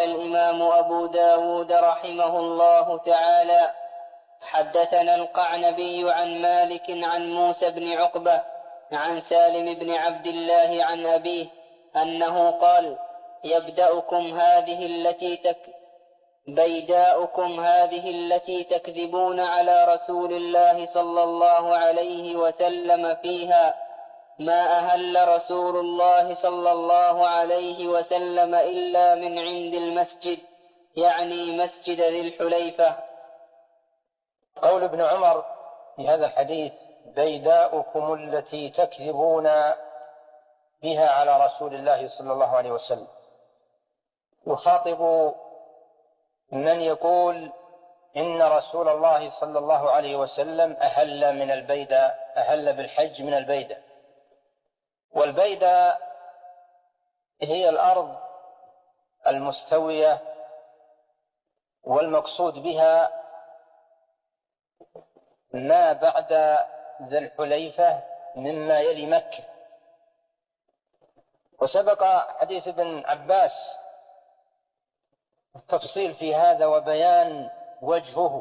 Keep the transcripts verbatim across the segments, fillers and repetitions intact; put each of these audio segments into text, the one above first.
الإمام أبو داود رحمه الله تعالى: حدثنا القعنبي عن مالك عن موسى بن عقبة عن سالم بن عبد الله عن أبيه أنه قال: يبدأكم هذه التي تك بيداؤكم هذه التي تكذبون على رسول الله صلى الله عليه وسلم فيها ما أهل رسول الله صلى الله عليه وسلم إلا من عند المسجد، يعني مسجد ذي الحليفة. قول ابن عمر في هذا الحديث: بيداؤكم التي تكذبون بها على رسول الله صلى الله عليه وسلم، يخاطب من يقول إن رسول الله صلى الله عليه وسلم أهل من البيدة، أهل بالحج من البيدة. والبيدة هي الأرض المستوية، والمقصود بها ما بعد ذي الحليفة مما يلي مكة. وسبق حديث ابن عباس التفصيل في هذا وبيان وجهه،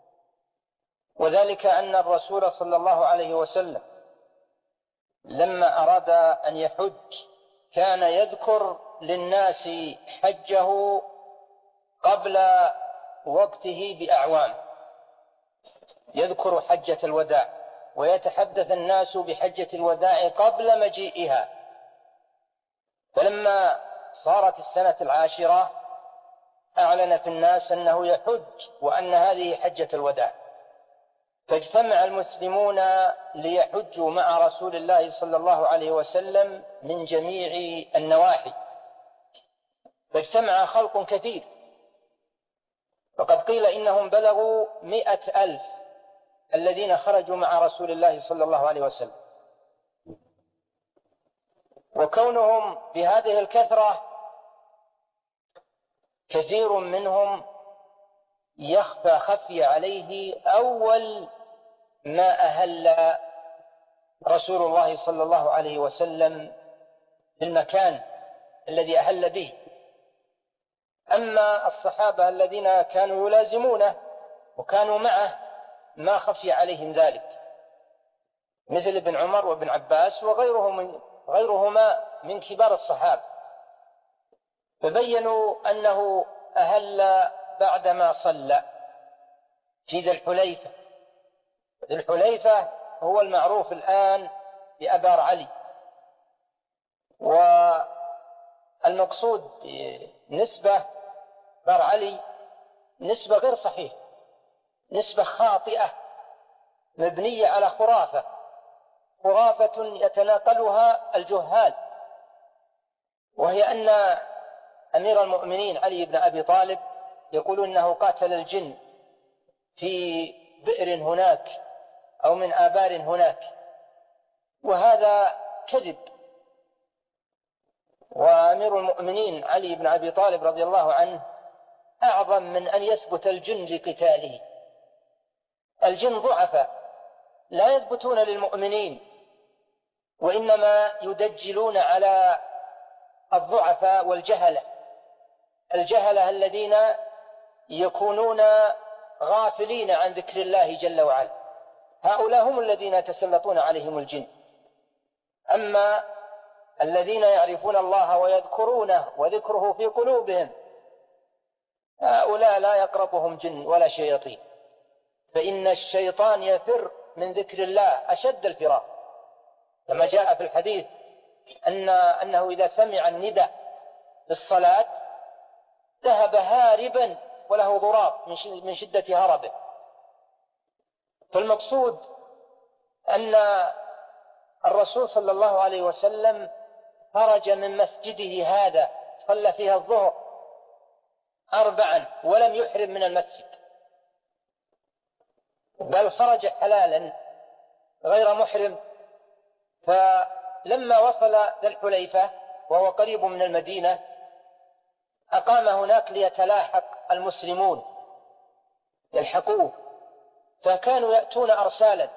وذلك أن الرسول صلى الله عليه وسلم لما أراد أن يحج كان يذكر للناس حجه قبل وقته بأعوام، يذكر حجة الوداع ويتحدث الناس بحجة الوداع قبل مجيئها. فلما صارت السنة العاشرة أعلن في الناس أنه يحج وأن هذه حجة الوداع، فاجتمع المسلمون ليحجوا مع رسول الله صلى الله عليه وسلم من جميع النواحي، فاجتمع خلق كثير، وقد قيل إنهم بلغوا مئة ألف الذين خرجوا مع رسول الله صلى الله عليه وسلم. وكونهم بهذه الكثرة كثير منهم يخفى خفي عليه أول ما أهل رسول الله صلى الله عليه وسلم في المكان الذي أهل به. أما الصحابة الذين كانوا يلازمونه وكانوا معه ما خفي عليهم ذلك، مثل ابن عمر وابن عباس وغيرهم غيرهما من كبار الصحابة، فبينوا أنه أهل بعدما صلى في ذي الحليفة. ذي الحليفة هو المعروف الآن بأبار علي، والمقصود نسبة بار علي نسبة غير صحيحة، نسبة خاطئة مبنية على خرافة، خرافة يتناقلها الجهال، وهي أن أمير المؤمنين علي بن أبي طالب يقول إنه قاتل الجن في بئر هناك أو من آبار هناك، وهذا كذب. وأمير المؤمنين علي بن أبي طالب رضي الله عنه أعظم من أن يثبت الجن لقتاله. الجن ضعفاء لا يثبتون للمؤمنين، وإنما يدجلون على الضعفاء والجهلة، الجهلة الذين يكونون غافلين عن ذكر الله جل وعلا، هؤلاء هم الذين يتسلطون عليهم الجن. أما الذين يعرفون الله ويذكرونه وذكره في قلوبهم هؤلاء لا يقربهم جن ولا شياطين، فإن الشيطان يفر من ذكر الله أشد الفرار، كما جاء في الحديث أن أنه إذا سمع النداء بالصلاة ذهب هاربا وله ضراب من شدة هربه. فالمقصود أن الرسول صلى الله عليه وسلم خرج من مسجده هذا صلى فيها الظهر أربعا ولم يحرم من المسجد، بل خرج حلالا غير محرم. فلما وصل ذي الحليفة وهو قريب من المدينة أقام هناك ليتلاحق المسلمون يلحقوه، فكانوا يأتون أرسالا،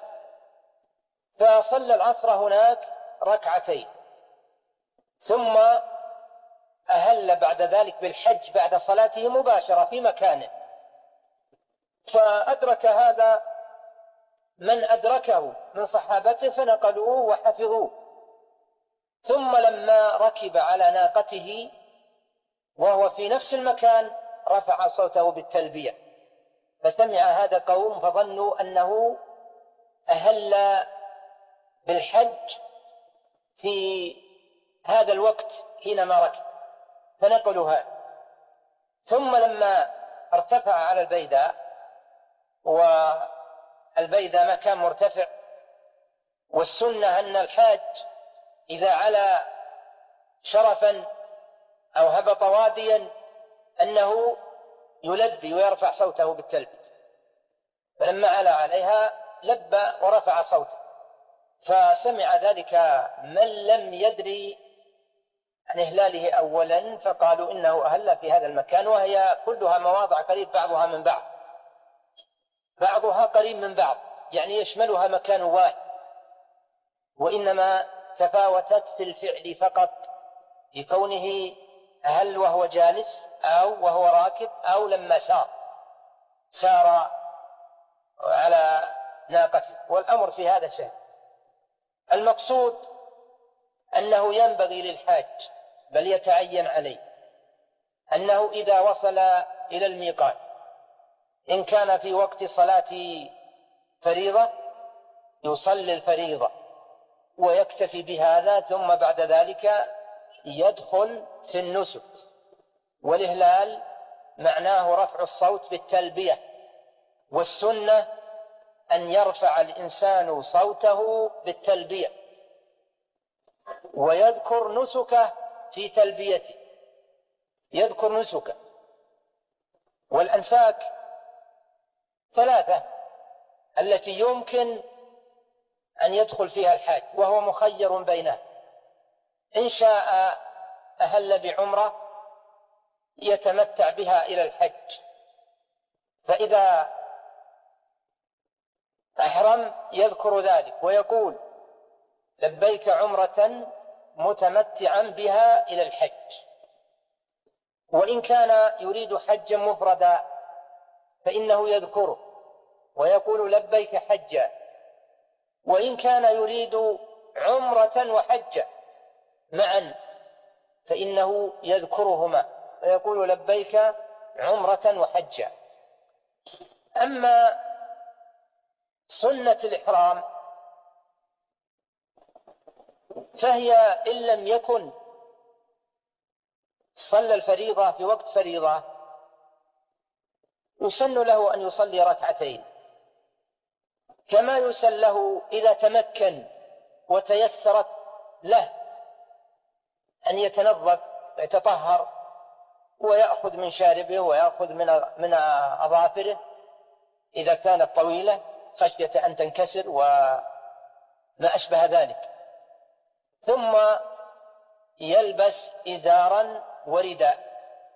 فصلى العصر هناك ركعتين، ثم أهل بعد ذلك بالحج بعد صلاته مباشرة في مكانه. فأدرك هذا من أدركه من صحابته فنقلوه وحفظوه. ثم لما ركب على ناقته وهو في نفس المكان رفع صوته بالتلبية، فسمع هذا قوم فظنوا أنه أهل بالحج في هذا الوقت حينما ركب، فنقلوا هذا. ثم لما ارتفع على البيداء، والبيداء مكان مرتفع، والسنة أن الحاج إذا علا شرفا أو هبط واديا أنه يلبي ويرفع صوته بالتلبية، فلما علا عليها لبى ورفع صوته، فسمع ذلك من لم يدري عن إهلاله أولا فقالوا إنه أهل في هذا المكان، وهي كلها مواضع قريب بعضها من بعض، بعضها قريب من بعض، يعني يشملها مكان واحد، وإنما تفاوتت في الفعل فقط، بكونه أهل وهو جالس أو وهو راكب أو لما سار سار على ناقته، والأمر في هذا سهل. المقصود أنه ينبغي للحاج بل يتعين عليه أنه إذا وصل إلى الميقات إن كان في وقت صلاة فريضة يصلي الفريضة ويكتفي بهذا، ثم بعد ذلك يدخل في النسك. والإهلال معناه رفع الصوت بالتلبية، والسنة أن يرفع الإنسان صوته بالتلبية ويذكر نسكه في تلبيته، يذكر نسكه. والأنساك ثلاثة التي يمكن أن يدخل فيها الحاج، وهو مخير بينها. إن شاء أهل بعمرة يتمتع بها إلى الحج، فإذا أحرم يذكر ذلك ويقول لبيك عمرة متمتعا بها إلى الحج. وإن كان يريد حجا مفردا فإنه يذكره ويقول لبيك حجا. وإن كان يريد عمرة وحجا معا فإنه يذكرهما ويقول لبيك عمرة وحجا. أما سنة الإحرام فهي إن لم يكن صلى الفريضة في وقت فريضة يسن له أن يصلي ركعتين، كما يسن له إذا تمكن وتيسرت له أن يتنظف ويتطهر ويأخذ من شاربه ويأخذ من من أظافره إذا كانت طويلة خشية أن تنكسر وما أشبه ذلك، ثم يلبس إزارا ورداء.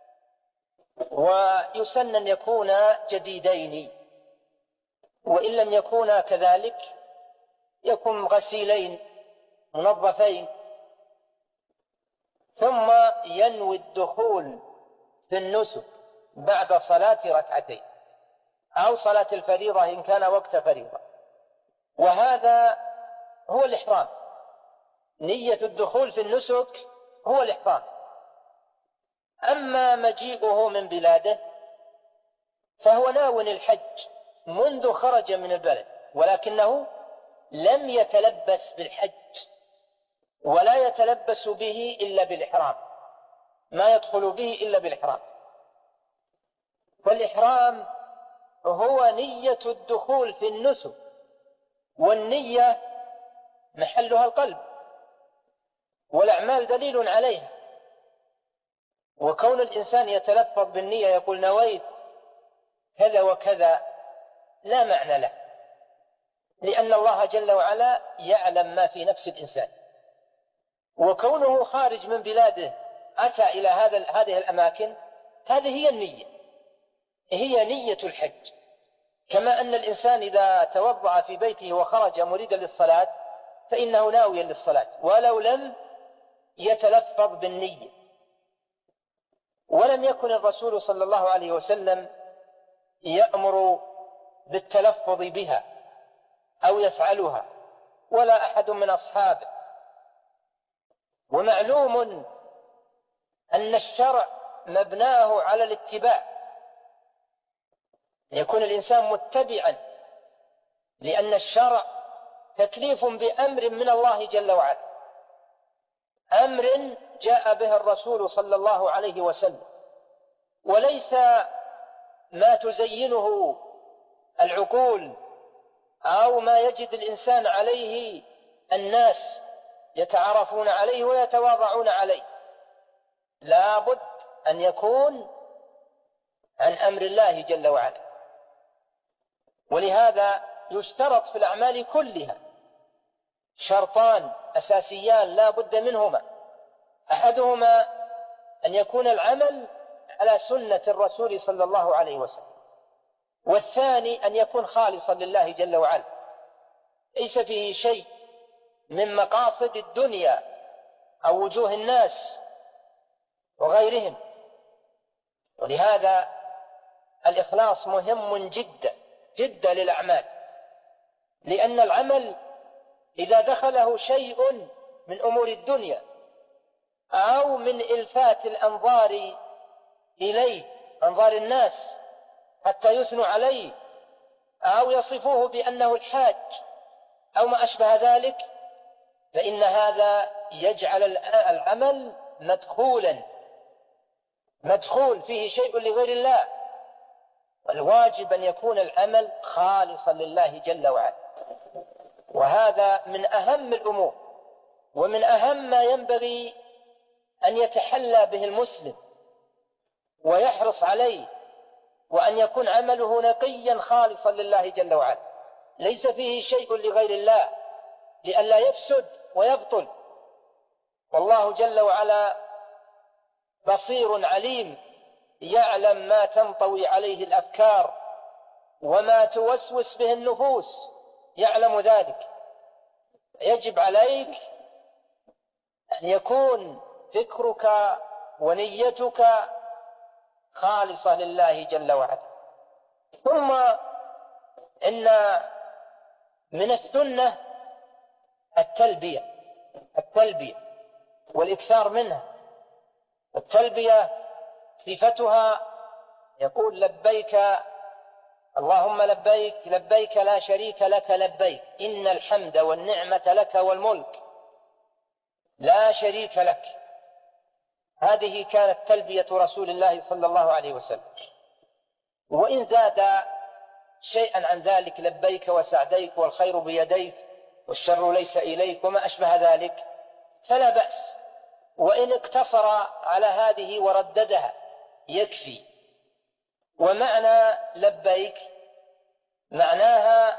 ويسن أن يكونا جديدين، وإن لم يكونا كذلك يكون غسيلين منظفين. ثم ينوي الدخول في النسك بعد صلاة ركعتين أو صلاة الفريضة إن كان وقت فريضة، وهذا هو الإحرام. نية الدخول في النسك هو الإحرام. أما مجيئه من بلاده فهو ناو الحج منذ خرج من البلد، ولكنه لم يتلبس بالحج ولا يتلبس به إلا بالإحرام، ما يدخل به إلا بالإحرام. فالإحرام هو نية الدخول في النسك، والنية محلها القلب، والأعمال دليل عليها. وكون الإنسان يتلفظ بالنية يقول نويت كذا وكذا لا معنى له، لأن الله جل وعلا يعلم ما في نفس الإنسان. وكونه خارج من بلاده أتى إلى هذا هذه الأماكن، هذه هي النية، هي نية الحج. كما أن الإنسان إذا توضأ في بيته وخرج مريدا للصلاة فإنه ناويا للصلاة ولو لم يتلفظ بالنية. ولم يكن الرسول صلى الله عليه وسلم يأمر بالتلفظ بها أو يفعلها ولا أحد من أصحابه. ومعلوم أن الشرع مبناه على الاتباع، يكون الإنسان متبعا، لأن الشرع تكليف بأمر من الله جل وعلا، أمر جاء به الرسول صلى الله عليه وسلم، وليس ما تزينه العقول أو ما يجد الإنسان عليه الناس يتعارفون عليه ويتواضعون عليه، لا بد أن يكون عن أمر الله جل وعلا. ولهذا يشترط في الأعمال كلها شرطان أساسيان لا بد منهما: أحدهما أن يكون العمل على سنة الرسول صلى الله عليه وسلم، والثاني أن يكون خالصا لله جل وعلا، ليس فيه شيء من مقاصد الدنيا أو وجوه الناس وغيرهم. ولهذا الإخلاص مهم جدا جدا للأعمال، لأن العمل إذا دخله شيء من أمور الدنيا أو من إلفات الأنظار إليه، أنظار الناس، حتى يثنوا عليه أو يصفوه بأنه الحاج أو ما أشبه ذلك، فإن هذا يجعل العمل مدخولا مدخول فيه شيء لغير الله. والواجب أن يكون العمل خالصا لله جل وعلا، وهذا من أهم الأمور ومن أهم ما ينبغي أن يتحلى به المسلم ويحرص عليه، وأن يكون عمله نقيا خالصا لله جل وعلا، ليس فيه شيء لغير الله لئلا يفسد ويبطل. والله جل وعلا بصير عليم، يعلم ما تنطوي عليه الأفكار وما توسوس به النفوس، يعلم ذلك. يجب عليك أن يكون فكرك ونيتك خالصة لله جل وعلا. ثم إن من السنة التلبية التلبية والإكثار منها. التلبية صفتها يقول: لبيك اللهم لبيك لبيك لا شريك لك لبيك إن الحمد والنعمة لك والملك لا شريك لك. هذه كانت تلبية رسول الله صلى الله عليه وسلم. وإن زاد شيئا عن ذلك: لبيك وسعديك والخير بيديك والشر ليس إليك وما أشبه ذلك، فلا بأس. وإن اقتصر على هذه ورددها يكفي. ومعنى لبيك معناها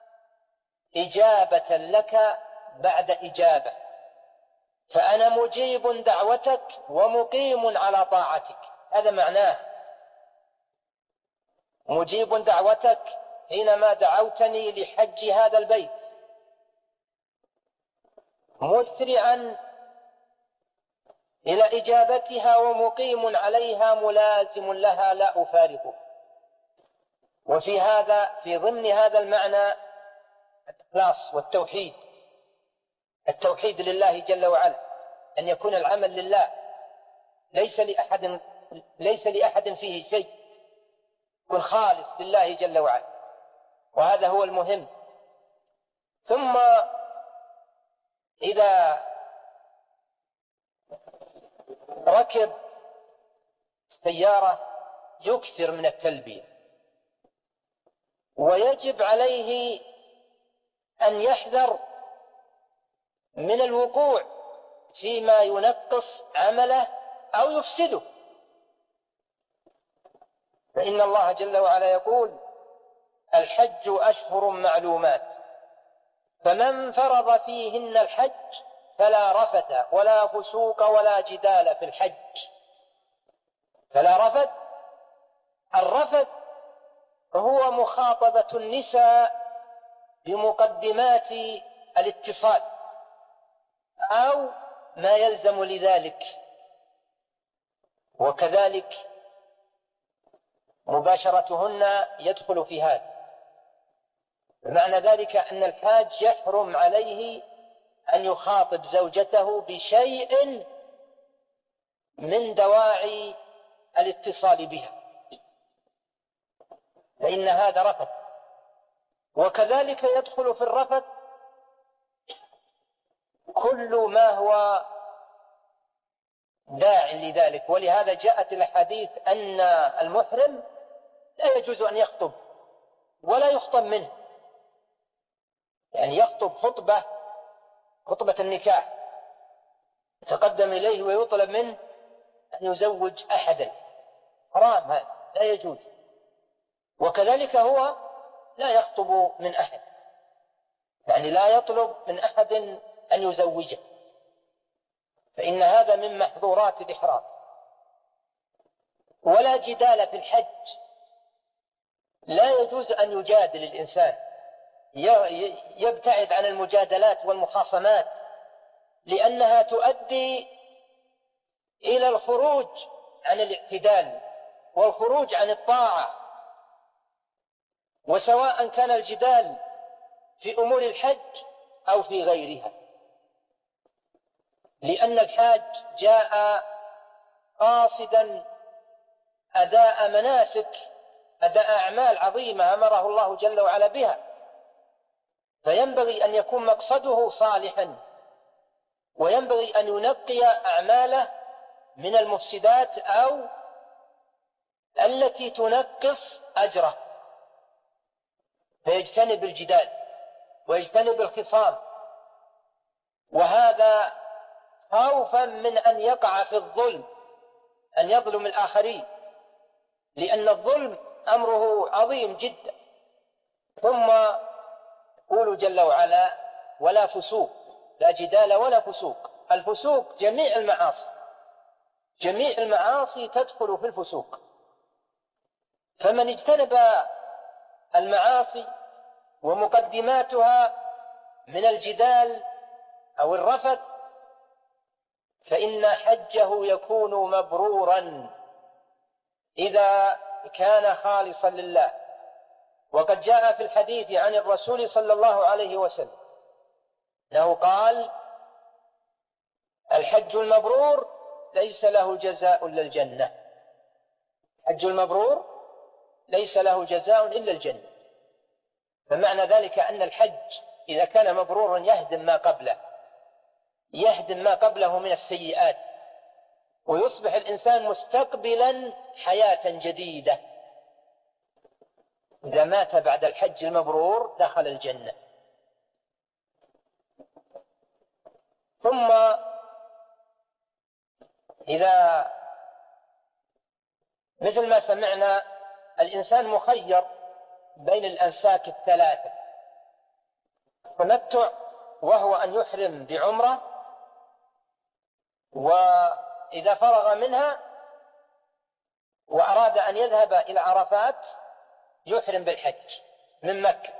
إجابة لك بعد إجابة، فأنا مجيب دعوتك ومقيم على طاعتك. هذا معناه مجيب دعوتك حينما دعوتني لحج هذا البيت، مسرعا إلى إجابتها ومقيم عليها ملازم لها لا أفارقه. وفي هذا في ضمن هذا المعنى الإخلاص والتوحيد، التوحيد لله جل وعلا، أن يكون العمل لله، ليس لأحد ليس لأحد فيه شيء، يكون خالص لله جل وعلا، وهذا هو المهم. ثم إذا ركب سيارة يكثر من التلبية، ويجب عليه أن يحذر من الوقوع فيما ينقص عمله أو يفسده، فإن الله جل وعلا يقول: الحج أشهر معلومات فمن فرض فيهن الحج فلا رفث ولا فسوق ولا جدال في الحج. فلا رفث، الرفث هو مخاطبة النساء بمقدمات الاتصال أو ما يلزم لذلك، وكذلك مباشرتهن يدخل في هذا. بمعنى ذلك أن الحاج يحرم عليه أن يخاطب زوجته بشيء من دواعي الاتصال بها، فإن هذا رفث. وكذلك يدخل في الرفث كل ما هو داع لذلك. ولهذا جاءت الأحاديث أن المحرم لا يجوز أن يخطب ولا يخطب منه، يعني يخطب خطبة خطبة النكاح يتقدم إليه ويطلب منه أن يزوج أحدا، حرام، هذا لا يجوز. وكذلك هو لا يخطب من أحد، يعني لا يطلب من أحد أن يزوجه، فإن هذا من محظورات الإحرام. ولا جدال في الحج، لا يجوز أن يجادل الإنسان، يبتعد عن المجادلات والمخاصمات، لأنها تؤدي إلى الخروج عن الاعتدال والخروج عن الطاعة. وسواء كان الجدال في أمور الحج أو في غيرها، لأن الحاج جاء قاصدا أداء مناسك، أداء أعمال عظيمة أمره الله جل وعلا بها، فينبغي أن يكون مقصده صالحا، وينبغي أن ينقي أعماله من المفسدات أو التي تنقص أجره، فيجتنب الجدال ويجتنب الخصام، وهذا خوفا من أن يقع في الظلم، أن يظلم الآخرين، لأن الظلم أمره عظيم جدا. ثم يقول جل وعلا: ولا فسوق، لا جدال ولا فسوق. الفسوق جميع المعاصي، جميع المعاصي تدخل في الفسوق. فمن اجتنب المعاصي ومقدماتها من الجدال أو الرفث فإن حجه يكون مبرورا إذا كان خالصا لله. وقد جاء في الحديث عن الرسول صلى الله عليه وسلم أنه قال: الحج المبرور ليس له جزاء إلا الجنة. الحج المبرور ليس له جزاء إلا الجنة. فمعنى ذلك أن الحج إذا كان مبرورا يهدم ما قبله، يهدم ما قبله من السيئات، ويصبح الإنسان مستقبلا حياة جديدة. إذا مات بعد الحج المبرور دخل الجنة. ثم إذا مثل ما سمعنا الإنسان مخير بين الأنساك الثلاثة: التمتع وهو أن يحرم بعمرة، وإذا فرغ منها وأراد أن يذهب إلى عرفات يحرم بالحج من مكة،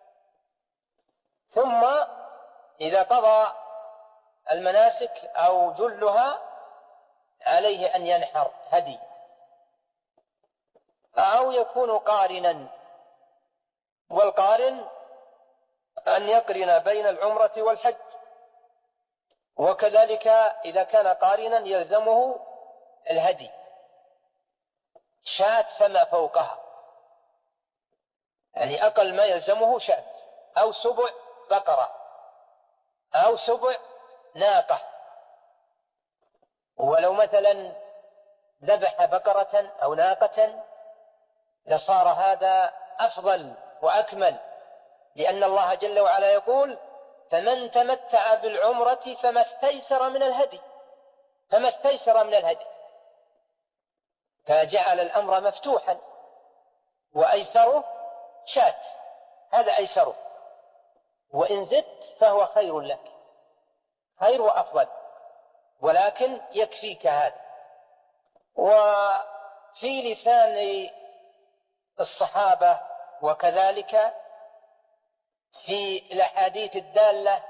ثم إذا قضى المناسك أو جلها عليه أن ينحر هدي، أو يكون قارنا. والقارن أن يقرن بين العمرة والحج. وكذلك إذا كان قارنا يلزمه الهدي، شاة فما فوقها، يعني أقل ما يلزمه شاة أو سبع بقرة أو سبع ناقة. ولو مثلا ذبح بقرة أو ناقة لصار هذا أفضل وأكمل، لأن الله جل وعلا يقول: فمن تمتع بالعمرة فما استيسر من الهدي، فما استيسر من الهدي، فجعل الأمر مفتوحا، وأيسره شاة، هذا أيسره، وإن زدت فهو خير لك، خير وأفضل، ولكن يكفيك هذا. وفي لسان الصحابة وكذلك في الأحاديث الدالة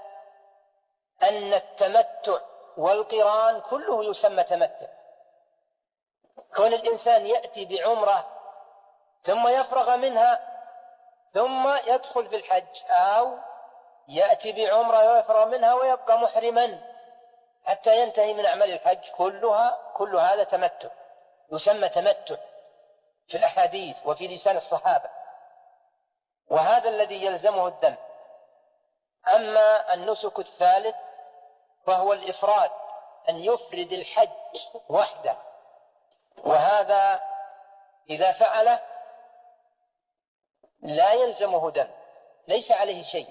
أن التمتع والقران كله يسمى تمتع، كون الإنسان يأتي بعمرة ثم يفرغ منها ثم يدخل في الحج، أو يأتي بعمرة ويفرغ منها ويبقى محرما حتى ينتهي من أعمال الحج، كلها كل هذا تمتع، يسمى تمتع في الأحاديث وفي لسان الصحابة، وهذا الذي يلزمه الدم. أما النسك الثالث فهو الإفراد، أن يفرد الحج وحده، وهذا إذا فعله لا يلزمه دم، ليس عليه شيء.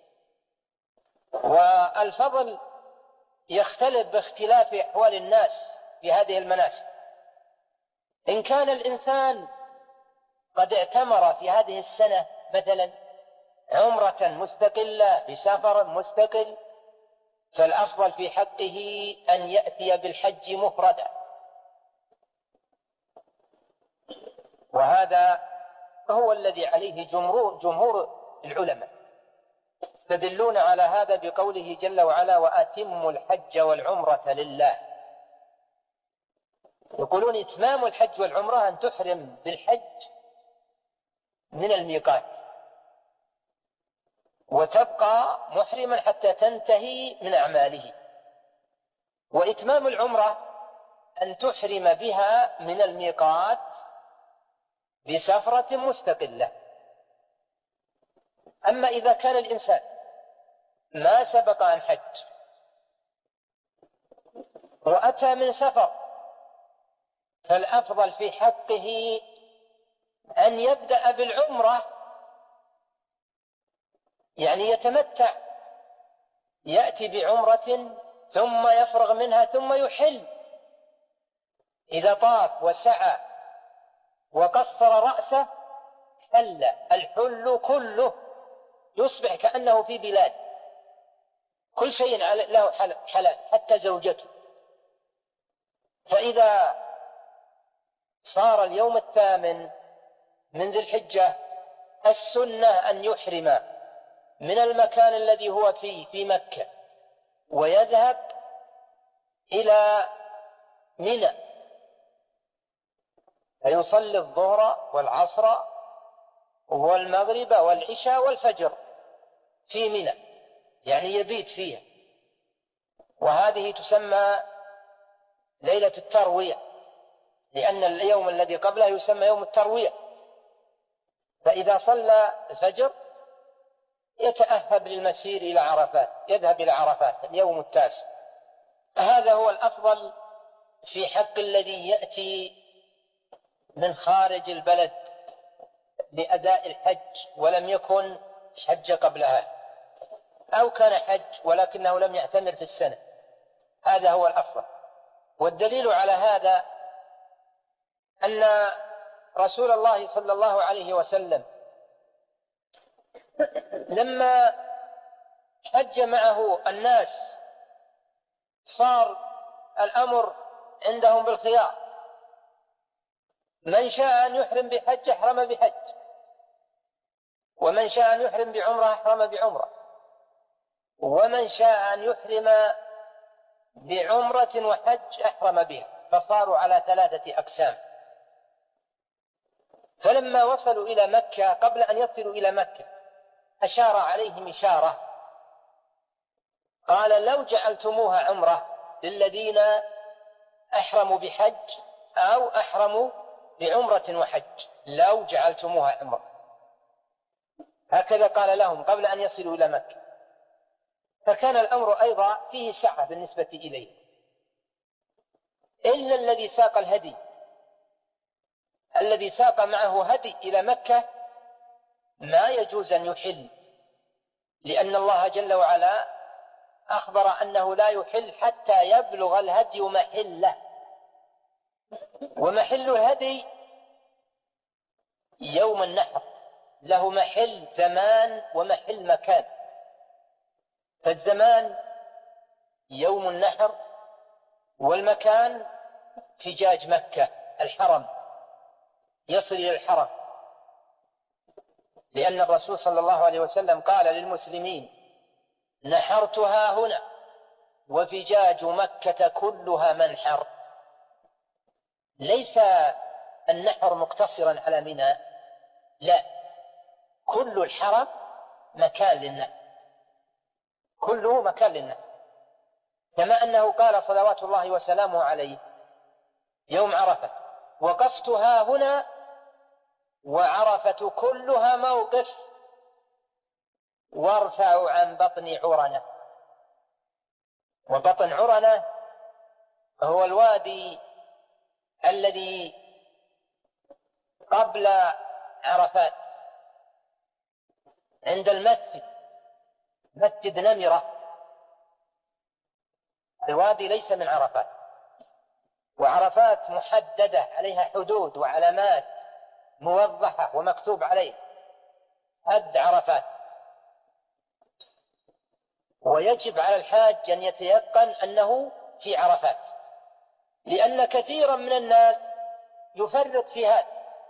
والفضل يختلف باختلاف أحوال الناس في هذه المناسك. إن كان الإنسان قد اعتمر في هذه السنة مثلا عمرة مستقلة بسفر مستقل، فالأفضل في حقه أن يأتي بالحج مفردا، وهذا هو الذي عليه جمهور, جمهور العلماء، يستدلون على هذا بقوله جل وعلا: وأتموا الحج والعمرة لله. يقولون إتمام الحج والعمرة أن تحرم بالحج من الميقات وتبقى محرما حتى تنتهي من أعماله، وإتمام العمرة أن تحرم بها من الميقات بسفرة مستقلة. أما إذا كان الإنسان ما سبق أن حج وأتى من سفر، فالأفضل في حقه أن يبدأ بالعمرة، يعني يتمتع، يأتي بعمرة ثم يفرغ منها ثم يحل. إذا طاف وسعى وقصر رأسه حل، الحل كله يصبح كأنه في بلاد، كل شيء له حلال حتى زوجته. فإذا صار اليوم الثامن من ذي الحجة، السنة أن يحرم من المكان الذي هو فيه في مكة ويذهب إلى منى، فيصلي الظهر والعصر والمغرب والعشاء والفجر في منى، يعني يبيت فيها، وهذه تسمى ليلة التروية، لأن اليوم الذي قبله يسمى يوم التروية. فإذا صلى الفجر يتأهب للمسير إلى عرفات، يذهب إلى عرفات اليوم التاسع. هذا هو الأفضل في حق الذي يأتي من خارج البلد لأداء الحج ولم يكن حج قبلها، أو كان حج ولكنه لم يعتمر في السنة، هذا هو الأفضل. والدليل على هذا أن رسول الله صلى الله عليه وسلم لما حج معه الناس صار الأمر عندهم بالخيار، من شاء أن يحرم بحج أحرم بحج، ومن شاء أن يحرم بعمرة أحرم بعمرة، ومن شاء أن يحرم بعمرة وحج أحرم بها، فصاروا على ثلاثة أقسام. فلما وصلوا إلى مكة، قبل أن يصلوا إلى مكة أشار عليهم إشارة، قال: لو جعلتموها عمرة للذين أحرموا بحج أو أحرموا بعمرة وحج، لو جعلتموها عمرة، هكذا قال لهم قبل أن يصلوا إلى مكة. فكان الأمر أيضا فيه سعة بالنسبة إليه، إلا الذي ساق الهدي، الذي ساق معه هدي إلى مكة ما يجوز أن يحل، لأن الله جل وعلا أخبر أنه لا يحل حتى يبلغ الهدي محله، ومحل الهدي يوم النحر، له محل زمان ومحل مكان. فالزمان يوم النحر، والمكان فجاج مكة الحرم، يصل إلى الحرم، لأن الرسول صلى الله عليه وسلم قال للمسلمين: نحرتها هنا وفجاج مكة كلها منحر. ليس النحر مقتصرا على منى، لا، كل الحرم مكان للنحر، كله مكان للنحر، كما أنه قال صلوات الله وسلامه عليه يوم عرفة: وقفت ها هنا وعرفة كلها موقف، وارفع عن بطن عرنة. وبطن عرنة هو الوادي الذي قبل عرفات عند المسجد، مسجد نمرة، الوادي ليس من عرفات، وعرفات محددة عليها حدود وعلامات موضحة ومكتوب عليه حد عرفات. ويجب على الحاج أن يتيقن أنه في عرفات، لأن كثيرا من الناس يفرط في هذا،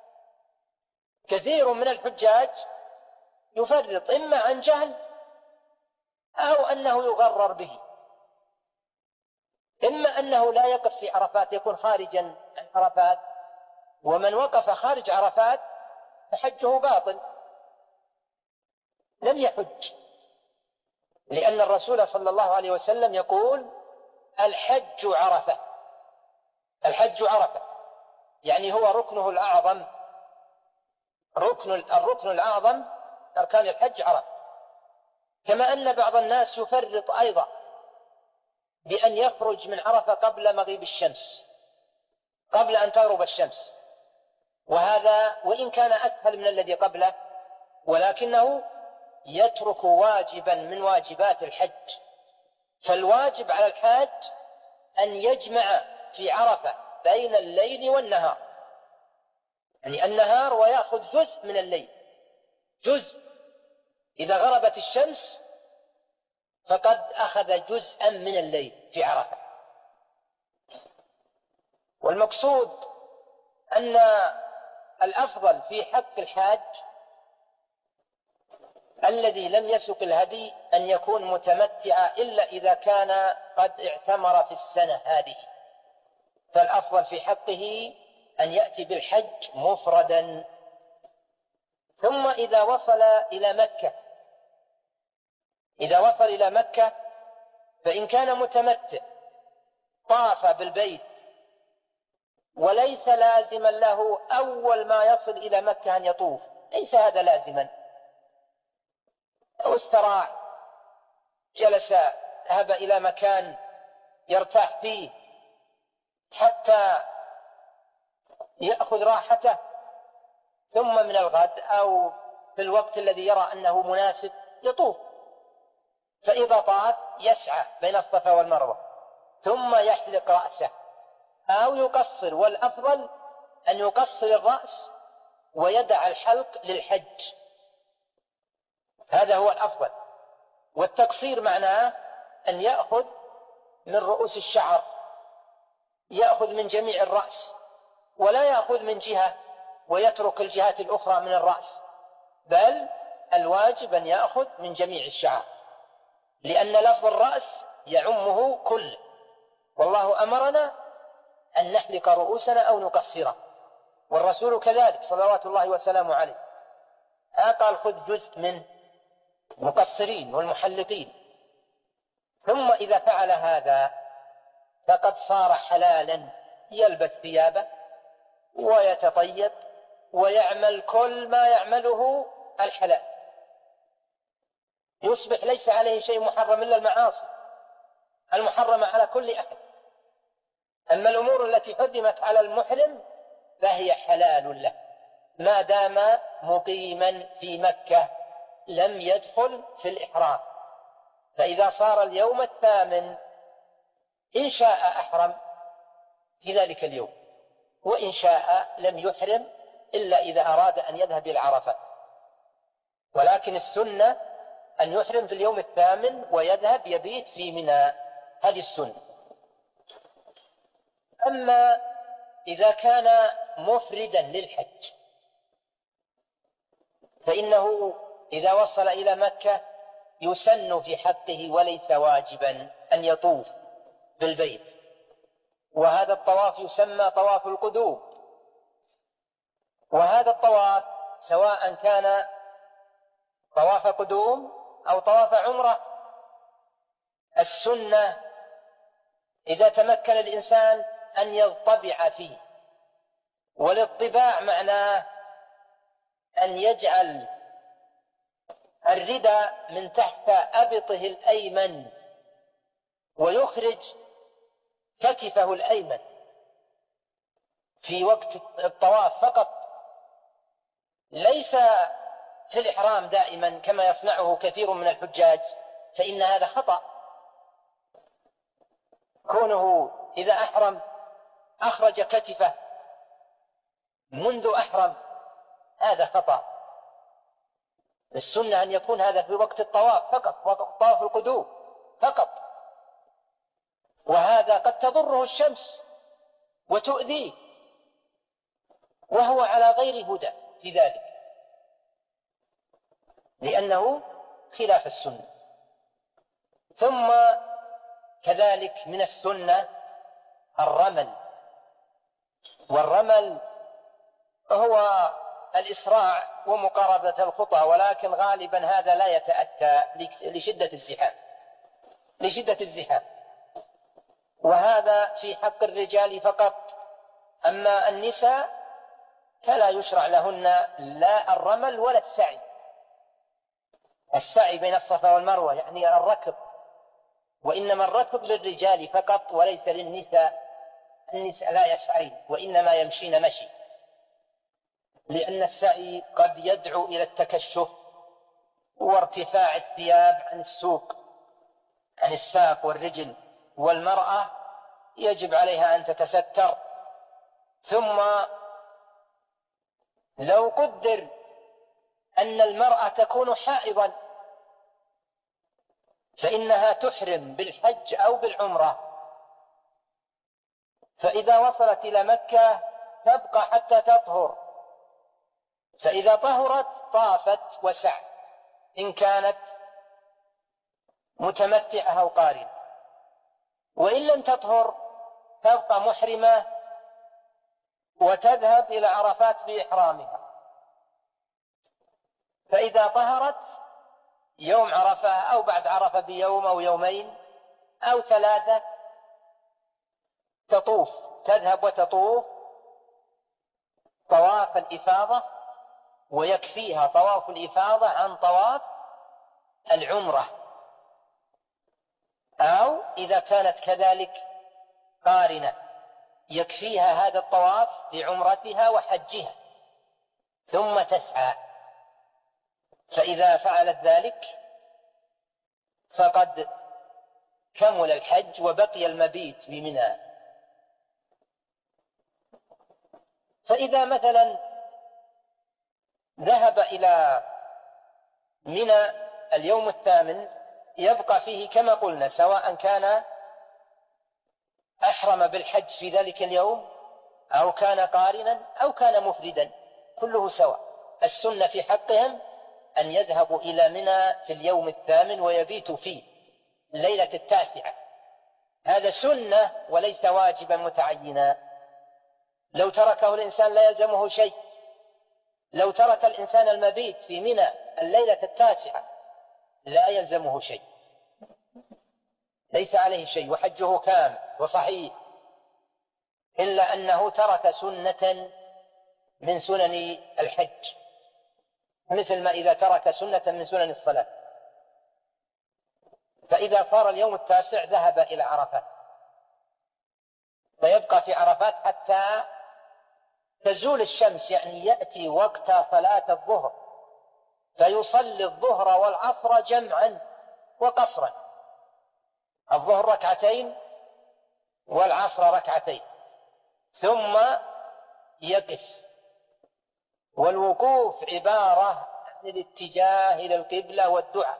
كثير من الحجاج يفرط إما عن جهل أو أنه يغرر به، إما أنه لا يقف في عرفات يكون خارجا عن عرفات، ومن وقف خارج عرفات فحجه باطل لم يحج، لأن الرسول صلى الله عليه وسلم يقول: الحج عرفة. الحج عرفة يعني هو ركنه الأعظم، ركن الركن الأعظم أركان الحج عرفة. كما أن بعض الناس يفرط أيضا بأن يخرج من عرفة قبل مغيب الشمس، قبل أن تغرب الشمس، وهذا وإن كان أسهل من الذي قبله ولكنه يترك واجبا من واجبات الحج. فالواجب على الحاج أن يجمع في عرفة بين الليل والنهار، يعني النهار ويأخذ جزء من الليل، جزء، إذا غربت الشمس فقد أخذ جزءا من الليل في عرفة. والمقصود أن الأفضل في حق الحاج الذي لم يسق الهدي أن يكون متمتعا إلا إذا كان قد اعتمر في السنة هذه، فالأفضل في حقه أن يأتي بالحج مفردا. ثم إذا وصل إلى مكة إذا وصل إلى مكة فإن كان متمتع طاف بالبيت، وليس لازما له أول ما يصل إلى مكة أن يطوف، ليس هذا لازما، أو استراح جلس ذهب إلى مكان يرتاح فيه حتى يأخذ راحته، ثم من الغد أو في الوقت الذي يرى أنه مناسب يطوف. فإذا طاف يسعى بين الصفا والمروة ثم يحلق رأسه أو يقصر، والأفضل أن يقصر الرأس ويدع الحلق للحج، هذا هو الأفضل. والتقصير معناه أن يأخذ من رؤوس الشعر، يأخذ من جميع الرأس، ولا يأخذ من جهة ويترك الجهات الأخرى من الرأس، بل الواجب أن يأخذ من جميع الشعر، لأن لفظ الرأس يعمه كل، والله أمرنا أن نحلق رؤوسنا أو نقصره، والرسول كذلك صلوات الله وسلامه عليه قال: خذ جزء من المقصرين والمحلقين. ثم إذا فعل هذا فقد صار حلالا، يلبس ثيابه ويتطيب ويعمل كل ما يعمله الحلال، يصبح ليس عليه شيء محرم إلا المعاصي المحرمة على كل أحد. أما الأمور التي حرمت على المحرم فهي حلال له ما دام مقيما في مكة، لم يدخل في الإحرام. فإذا صار اليوم الثامن إن شاء أحرم في ذلك اليوم، وإن شاء لم يحرم إلا إذا أراد أن يذهب إلى عرفات، ولكن السنة أن يحرم في اليوم الثامن ويذهب يبيت في منى، هذه السنة. أما إذا كان مفردا للحج فإنه إذا وصل إلى مكة يسن في حقه وليس واجبا أن يطوف بالبيت، وهذا الطواف يسمى طواف القدوم. وهذا الطواف سواء كان طواف قدوم أو طواف عمرة، السنة إذا تمكن الإنسان أن يضطبع فيه، والاضطباع معناه أن يجعل الرداء من تحت أبطه الأيمن ويخرج كتفه الأيمن في وقت الطواف فقط، ليس في الإحرام دائما كما يصنعه كثير من الحجاج، فإن هذا خطأ. كونه إذا أحرم أخرج كتفه منذ أحرم، هذا خطأ. السنة أن يكون هذا في وقت الطواف فقط، وقت طواف القدوم فقط. وهذا قد تضره الشمس وتؤذيه، وهو على غير هدى في ذلك، لأنه خلاف السنة. ثم كذلك من السنة الرمل، والرمل هو الإسراع ومقاربة الخطى، ولكن غالبا هذا لا يتأتى لشدة الزحام لشدة الزحام وهذا في حق الرجال فقط. أما النساء فلا يشرع لهن لا الرمل ولا السعي. السعي بين الصفا والمروة يعني الركض، وإنما الركض للرجال فقط وليس للنساء. النساء لا يسعين وإنما يمشين مشي، لأن السعي قد يدعو إلى التكشف وارتفاع الثياب عن السوق عن الساق والرجل، والمرأة يجب عليها أن تتستر. ثم لو قدر أن المرأة تكون حائضا فإنها تحرم بالحج أو بالعمرة، فإذا وصلت إلى مكة تبقى حتى تطهر، فإذا طهرت طافت وسعت إن كانت متمتعة أو قارنة، وإن لم تطهر تبقى محرمة وتذهب إلى عرفات بإحرامها. فإذا طهرت يوم عرفة أو بعد عرفة بيوم أو يومين أو ثلاثة تطوف، تذهب وتطوف طواف الإفاضة، ويكفيها طواف الإفاضة عن طواف العمرة، أو إذا كانت كذلك قارنة يكفيها هذا الطواف لعمرتها وحجها ثم تسعى. فإذا فعلت ذلك فقد كمل الحج وبقي المبيت بمنى. فإذا مثلا ذهب إلى منى اليوم الثامن يبقى فيه كما قلنا، سواء كان أحرم بالحج في ذلك اليوم أو كان قارنا أو كان مفردا، كله سواء. السنة في حقهم أن يذهبوا إلى منى في اليوم الثامن ويبيتوا فيه الليلة التاسعة. هذا سنة وليس واجبا متعينا. لو تركه الإنسان لا يلزمه شيء. لو ترك الإنسان المبيت في منى الليلة التاسعة لا يلزمه شيء، ليس عليه شيء وحجه كامل وصحيح، إلا أنه ترك سنة من سنن الحج، مثل ما إذا ترك سنة من سنن الصلاة. فإذا صار اليوم التاسع ذهب إلى عرفات، فيبقى في عرفات حتى تزول الشمس، يعني يأتي وقت صلاة الظهر فيصلي الظهر والعصر جمعا وقصرا، الظهر ركعتين والعصر ركعتين، ثم يقف. والوقوف عبارة عن الاتجاه إلى القبلة والدعاء،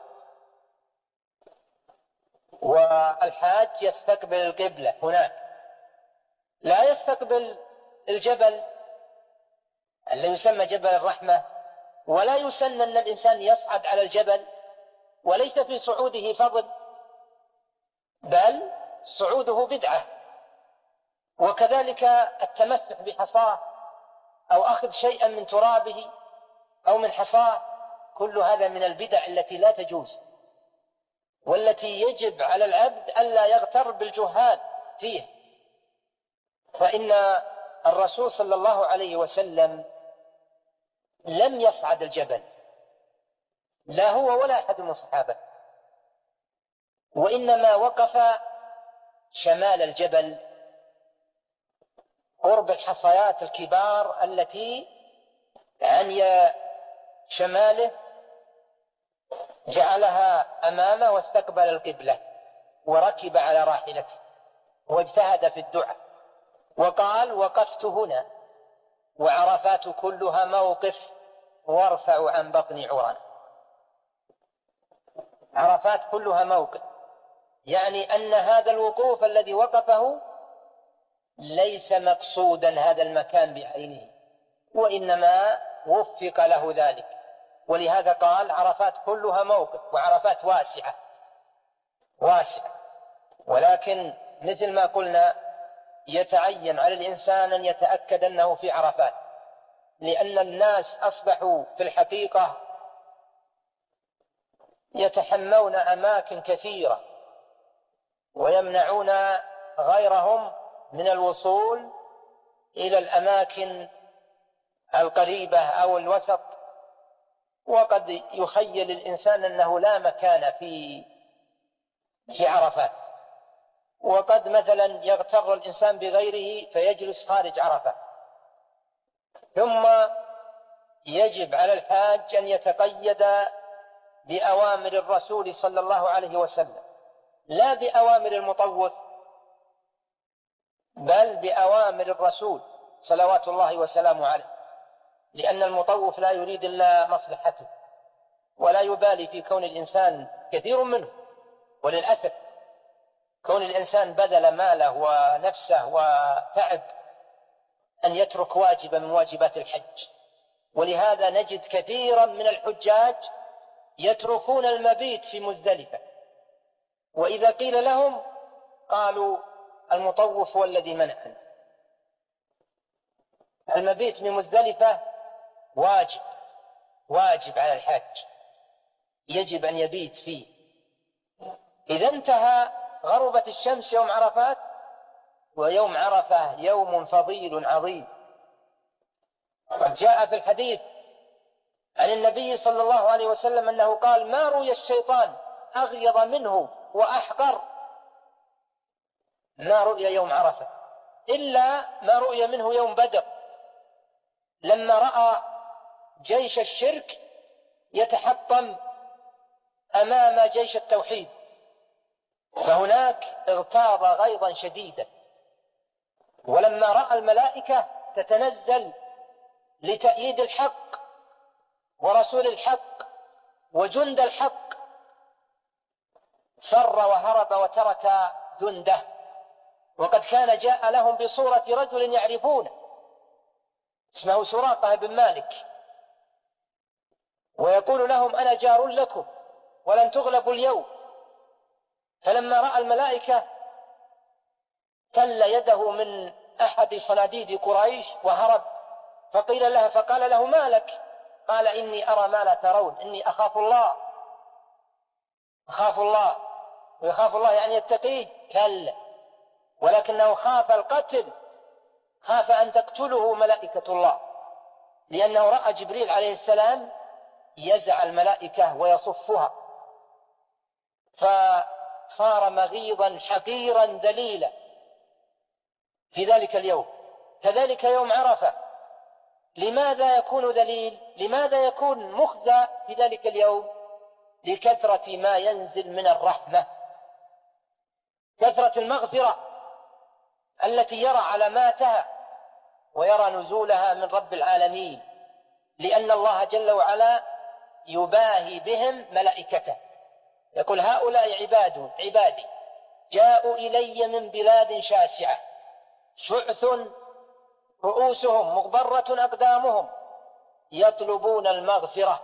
والحاج يستقبل القبلة هناك، لا يستقبل الجبل الذي يسمى جبل الرحمة، ولا يسن أن الإنسان يصعد على الجبل، وليس في صعوده فضل، بل صعوده بدعة، وكذلك التمسح بحصاه أو أخذ شيئا من ترابه أو من حصاه، كل هذا من البدع التي لا تجوز، والتي يجب على العبد ألا يغتر بالجهال فيه. فإن الرسول صلى الله عليه وسلم لم يصعد الجبل، لا هو ولا أحد من الصحابة، وإنما وقف شمال الجبل قرب الحصيات الكبار التي عن شماله، جعلها أمامه واستقبل القبلة وركب على راحلته واجتهد في الدعاء وقال: وقفت هنا وعرفات كلها موقف وارفع عن بطني عرى. عرفات كلها موقف، يعني أن هذا الوقوف الذي وقفه ليس مقصودا هذا المكان بعينه، وإنما وفق له ذلك، ولهذا قال: عرفات كلها موقف. وعرفات واسعة واسعة، ولكن مثل ما قلنا يتعين على الإنسان أن يتأكد أنه في عرفات، لأن الناس أصبحوا في الحقيقة يتحمون أماكن كثيرة ويمنعون غيرهم من الوصول إلى الأماكن القريبة أو الوسط، وقد يخيل الإنسان أنه لا مكان في في عرفات، وقد مثلا يغتر الإنسان بغيره فيجلس خارج عرفة. ثم يجب على الحاج أن يتقيد بأوامر الرسول صلى الله عليه وسلم، لا بأوامر المطوف، بل بأوامر الرسول صلوات الله وسلامه عليه، لأن المطوف لا يريد إلا مصلحته ولا يبالي في كون الإنسان كثير منه. وللأسف كون الإنسان بذل ماله ونفسه وتعب أن يترك واجبا من واجبات الحج، ولهذا نجد كثيرا من الحجاج يتركون المبيت في مزدلفة، وإذا قيل لهم قالوا: المطوف هو الذي منعنا. المبيت من مزدلفة واجب واجب على الحاج، يجب أن يبيت فيه. إذا انتهى غربت الشمس يوم عرفات، ويوم عرفة يوم فضيل عظيم. قد جاء في الحديث عن النبي صلى الله عليه وسلم أنه قال: ما رؤي الشيطان أغيظ منه وأحقر ما رؤي يوم عرفة، إلا ما رؤي منه يوم بدر، لما رأى جيش الشرك يتحطم أمام جيش التوحيد، فهناك اغتاظ غيظا شديدا. ولما رأى الملائكة تتنزل لتأييد الحق ورسول الحق وجند الحق، فر وهرب وترك جنده، وقد كان جاء لهم بصورة رجل يعرفونه اسمه سراقة بن مالك، ويقول لهم: أنا جار لكم ولن تغلبوا اليوم. فلما رأى الملائكة تل يده من أحد صناديد قريش وهرب، فقيل له فقال له: ما لك؟ قال: إني أرى ما لا ترون، إني أخاف الله. أخاف الله، ويخاف الله يعني يتقيه؟ كلا، ولكنه خاف القتل، خاف أن تقتله ملائكة الله، لأنه رأى جبريل عليه السلام يزع الملائكة ويصفها، فصار مغيظا حقيرا ذليلا في ذلك اليوم. كذلك يوم عرفة، لماذا يكون ذليل؟ لماذا يكون مخزى في ذلك اليوم؟ لكثرة ما ينزل من الرحمة، كثرة المغفرة التي يرى علاماتها ويرى نزولها من رب العالمين، لأن الله جل وعلا يباهي بهم ملائكته، يقول: هؤلاء عباد عبادي جاءوا إلي من بلاد شاسعة شعث رؤوسهم مغبرة أقدامهم يطلبون المغفرة،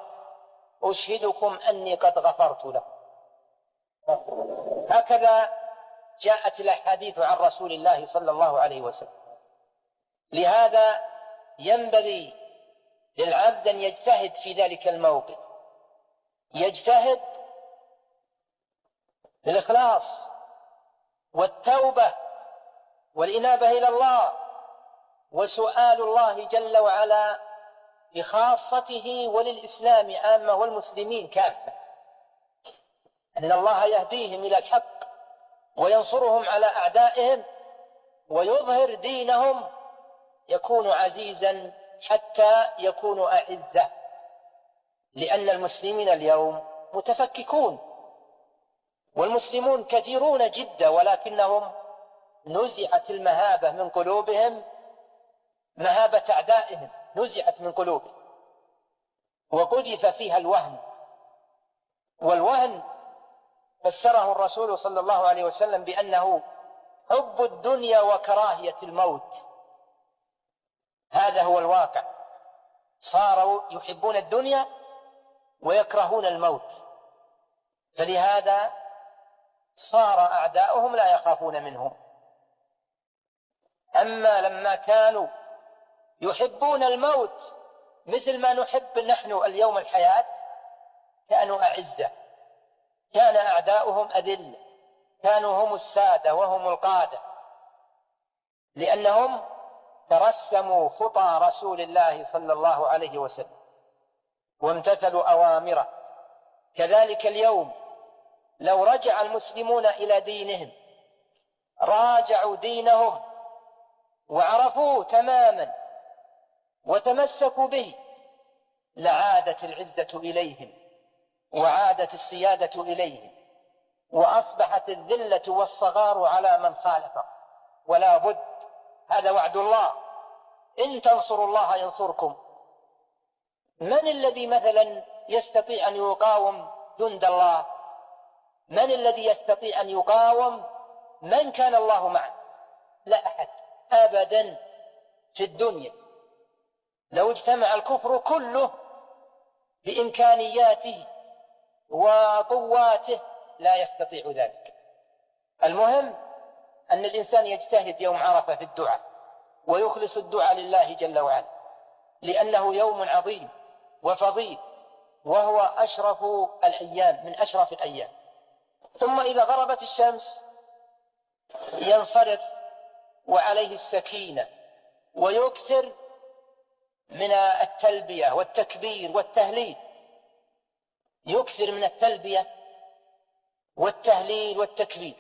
أشهدكم أني قد غفرت له. هكذا جاءت الأحاديث عن رسول الله صلى الله عليه وسلم. لهذا ينبغي للعبد أن يجتهد في ذلك الموقف، يجتهد بالإخلاص والتوبة والإنابة إلى الله وسؤال الله جل وعلا بخاصته وللإسلام عامة والمسلمين كافة، أن الله يهديهم إلى الحق وينصرهم على أعدائهم ويظهر دينهم، يكون عزيزا حتى يكون أعزة، لأن المسلمين اليوم متفككون، والمسلمون كثيرون جدا، ولكنهم نزعت المهابة من قلوبهم، مهابة أعدائهم نزعت من قلوبهم وقذف فيها الوهن. والوهن فسره الرسول صلى الله عليه وسلم بأنه حب الدنيا وكراهية الموت. هذا هو الواقع، صاروا يحبون الدنيا ويكرهون الموت، فلهذا صار أعداؤهم لا يخافون منهم. أما لما كانوا يحبون الموت مثل ما نحب نحن اليوم الحياة كانوا أعزة، كان أعداؤهم أذل، كانوا هم السادة وهم القادة، لأنهم ترسموا خطى رسول الله صلى الله عليه وسلم وامتثلوا أوامره. كذلك اليوم لو رجع المسلمون إلى دينهم، راجعوا دينهم وعرفوه تماما وتمسكوا به، لعادت العزة إليهم وعادت السيادة إليهم، وأصبحت الذلة والصغار على من خالفه. ولا بد، هذا وعد الله، إن تنصروا الله ينصركم. من الذي مثلا يستطيع أن يقاوم جند الله؟ من الذي يستطيع أن يقاوم من كان الله معه؟ لا أحد أبدا في الدنيا. لو اجتمع الكفر كله بإمكانياته وقواته لا يستطيع ذلك. المهم أن الإنسان يجتهد يوم عرفة في الدعاء ويخلص الدعاء لله جل وعلا، لأنه يوم عظيم وفضيل، وهو أشرف الأيام من أشرف الأيام. ثم إذا غربت الشمس ينصرف وعليه السكينة، ويكثر من التلبية والتكبير والتهليل، يكثر من التلبية والتهليل والتكبير،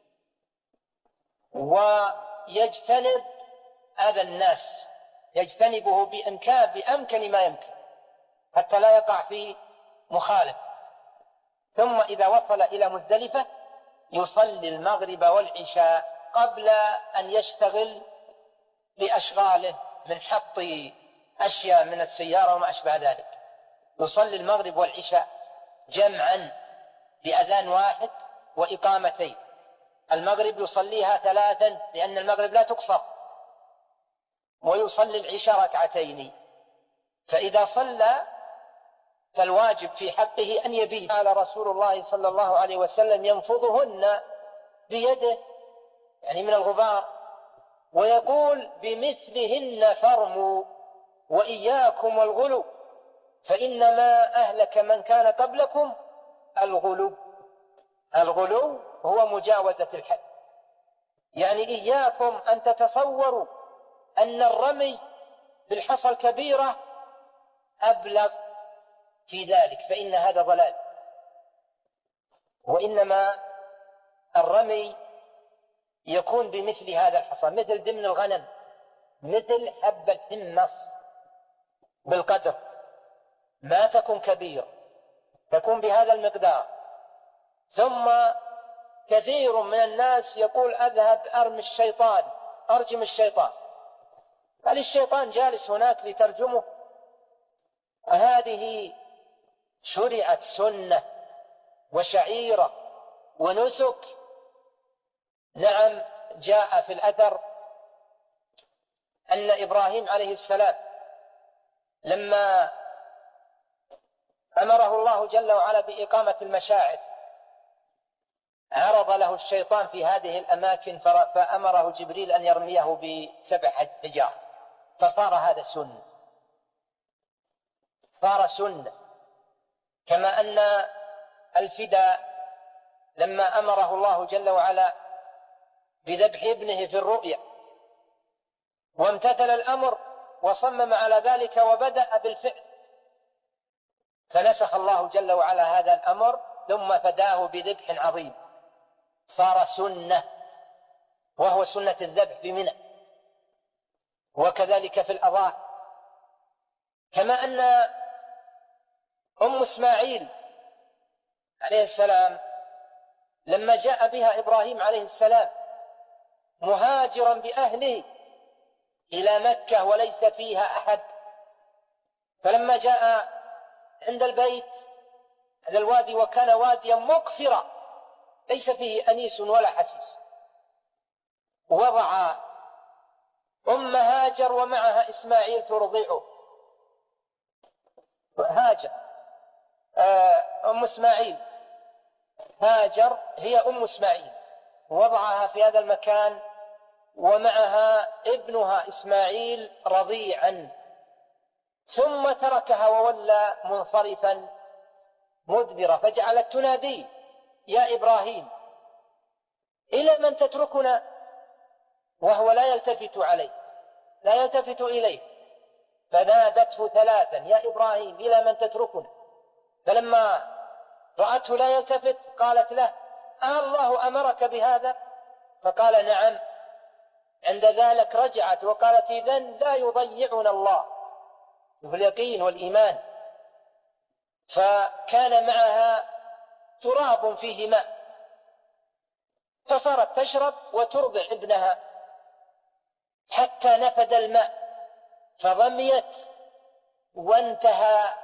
ويجتنب أذى الناس، يجتنبه بإمكان بأمكن ما يمكن حتى لا يقع في مخالف. ثم إذا وصل إلى مزدلفة يصلي المغرب والعشاء قبل أن يشتغل بأشغاله من حط أشياء من السيارة وما أشبه ذلك. يصلي المغرب والعشاء جمعا بأذان واحد وإقامتين. المغرب يصليها ثلاثا لأن المغرب لا تقصر، ويصلي العشاء ركعتين. فإذا صلى فالواجب في حقه أن يبيت. قال رسول الله صلى الله عليه وسلم ينفضهن بيده، يعني من الغبار، ويقول بمثلهن فارموا وإياكم والغلو فإنما أهلك من كان قبلكم الغلو. الغلو هو مجاوزة الحد، يعني إياكم أن تتصوروا أن الرمي بالحصى الكبيرة أبلغ في ذلك، فإن هذا ضلال. وإنما الرمي يكون بمثل هذا الحصى، مثل دمن الغنم، مثل حبة حمص بالقدر، ما تكون كبيرة، تكون بهذا المقدار. ثم كثير من الناس يقول أذهب أرمي الشيطان، أرجم الشيطان. هل الشيطان جالس هناك لترجمه؟ هذه شرعت سنة وشعيرة ونسك. نعم، جاء في الأثر أن إبراهيم عليه السلام لما أمره الله جل وعلا بإقامة المشاعر عرض له الشيطان في هذه الأماكن فأمره جبريل أن يرميه بسبع حجار، فصار هذا سنة، صار سنة. كما أن الفداء لما أمره الله جل وعلا بذبح ابنه في الرؤيا وامتثل الأمر وصمم على ذلك وبدأ بالفعل، فنسخ الله جل وعلا هذا الأمر ثم فداه بذبح عظيم، صار سنة، وهو سنة الذبح بمنى، وكذلك في الأضاحي. كما أن أم إسماعيل عليه السلام لما جاء بها إبراهيم عليه السلام مهاجرا بأهله إلى مكة وليس فيها أحد، فلما جاء عند البيت هذا الوادي وكان واديا مقفرا ليس فيه أنيس ولا حسيس، وضع أم هاجر ومعها إسماعيل ترضعه. هاجر أم إسماعيل، هاجر هي أم إسماعيل، وضعها في هذا المكان ومعها ابنها إسماعيل رضيعا، ثم تركها وولى منصرفا مدبرا، فجعلت تنادي: يا إبراهيم إلى من تتركنا؟ وهو لا يلتفت عليه، لا يلتفت إليه، فنادته ثلاثا: يا إبراهيم إلى من تتركنا؟ فلما رأته لا يلتفت قالت له: أه الله أمرك بهذا؟ فقال: نعم. عند ذلك رجعت وقالت: إذن لا يضيعنا الله، في اليقين والإيمان. فكان معها تراب فيه ماء، فصارت تشرب وترضع ابنها حتى نفد الماء فضميت وانتهى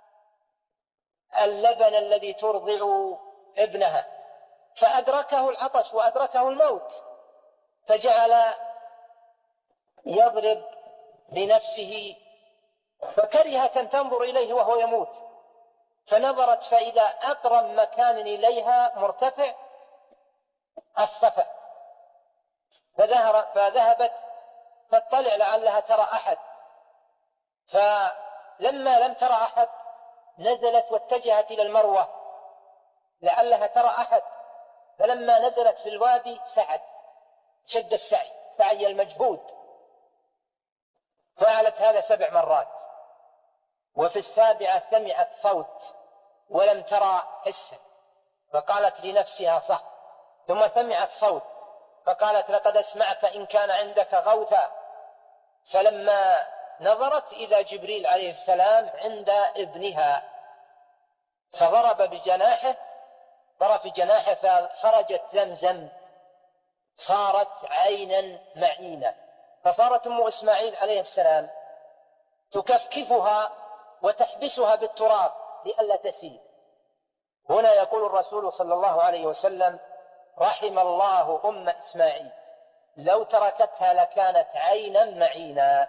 اللبن الذي ترضع ابنها، فأدركه العطش وأدركه الموت، فجعل يضرب لنفسه، فكرهت أن تنظر إليه وهو يموت، فنظرت فإذا أقرب مكان إليها مرتفع الصفا، فذهبت فاطلع لعلها ترى أحد، فلما لم ترى أحد نزلت واتجهت إلى المروة لعلها ترى أحد، فلما نزلت في الوادي سعت، شد السعي، سعي المجهود، فعلت هذا سبع مرات، وفي السابعة سمعت صوت ولم ترى حسا، فقالت لنفسها: صح. ثم سمعت صوت فقالت: لقد أسمعت إن كان عندك غوثا، فلما نظرت إذا جبريل عليه السلام عند ابنها، فضرب بجناحه، ضرب بجناحه فخرجت زمزم، صارت عينا معينة، فصارت أم إسماعيل عليه السلام تكفكفها وتحبسها بالتراب لئلا تسيل. هنا يقول الرسول صلى الله عليه وسلم: رحم الله أم إسماعيل، لو تركتها لكانت عينا معينا.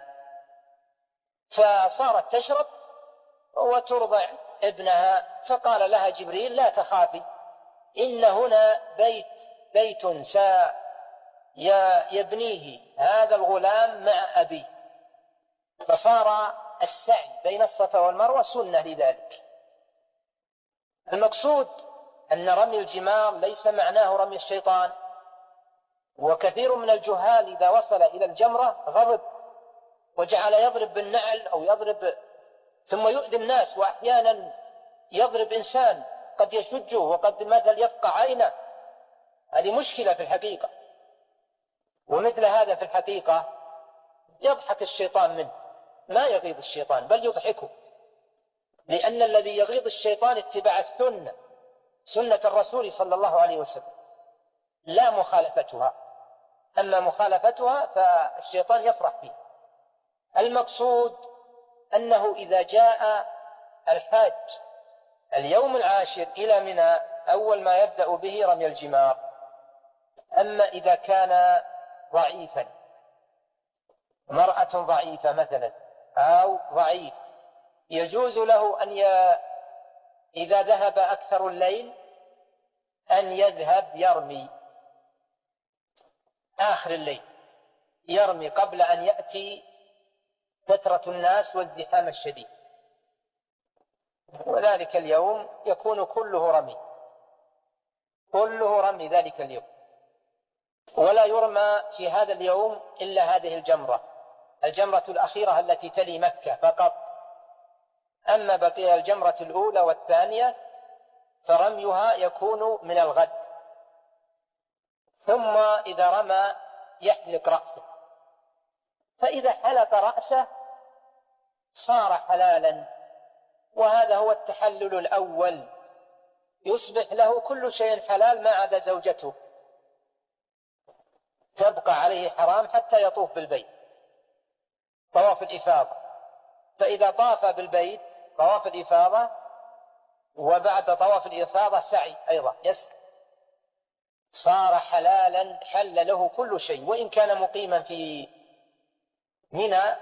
فصارت تشرب وترضع ابنها، فقال لها جبريل: لا تخافي، إن هنا بيت بيت سيبنيه هذا الغلام مع أبيه. فصار السعي بين الصفا والمروة سنة لذلك. المقصود أن رمي الجمار ليس معناه رمي الشيطان، وكثير من الجهال إذا وصل إلى الجمرة غضب وجعل يضرب بالنعل أو يضرب ثم يؤذي الناس، وأحيانا يضرب إنسان قد يشجه وقد مثل يفقع عينه. هذه مشكلة في الحقيقة، ومثل هذا في الحقيقة يضحك الشيطان منه، ما يغيظ الشيطان بل يضحكه، لأن الذي يغيظ الشيطان اتباع السنة، سنة الرسول صلى الله عليه وسلم، لا مخالفتها. أما مخالفتها فالشيطان يفرح فيه. المقصود أنه إذا جاء الحاج اليوم العاشر إلى منى أول ما يبدأ به رمي الجمار. أما إذا كان ضعيفا، مرأة ضعيفة مثلا أو ضعيف، يجوز له أن ي... إذا ذهب أكثر الليل أن يذهب يرمي آخر الليل، يرمي قبل أن يأتي فترة الناس والزحام الشديد، وذلك اليوم يكون كله رمي، كله رمي ذلك اليوم، ولا يرمى في هذا اليوم إلا هذه الجمرة، الجمرة الأخيرة التي تلي مكة فقط. أما بقي الجمرة الأولى والثانية فرميها يكون من الغد. ثم إذا رمى يحلق رأسه، فإذا حلق رأسه صار حلالا، وهذا هو التحلل الأول، يصبح له كل شيء حلال ما عدا زوجته، تبقى عليه حرام حتى يطوف بالبيت طواف الإفاضة. فإذا طاف بالبيت طواف الإفاضة، وبعد طواف الإفاضة سعي أيضا يسعى، صار حلالا، حل له كل شيء، وإن كان مقيما في منى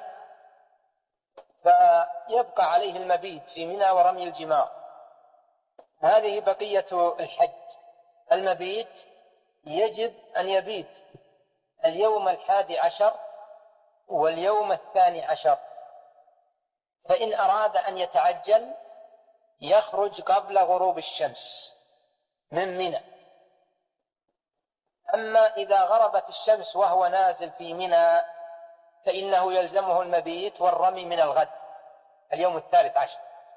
فيبقى عليه المبيت في منى ورمي الجمار. هذه بقية الحج. المبيت يجب أن يبيت اليوم الحادي عشر واليوم الثاني عشر، فإن أراد أن يتعجل يخرج قبل غروب الشمس من منى. أما إذا غربت الشمس وهو نازل في منى فإنه يلزمه المبيت والرمي من الغد اليوم الثالث عشر.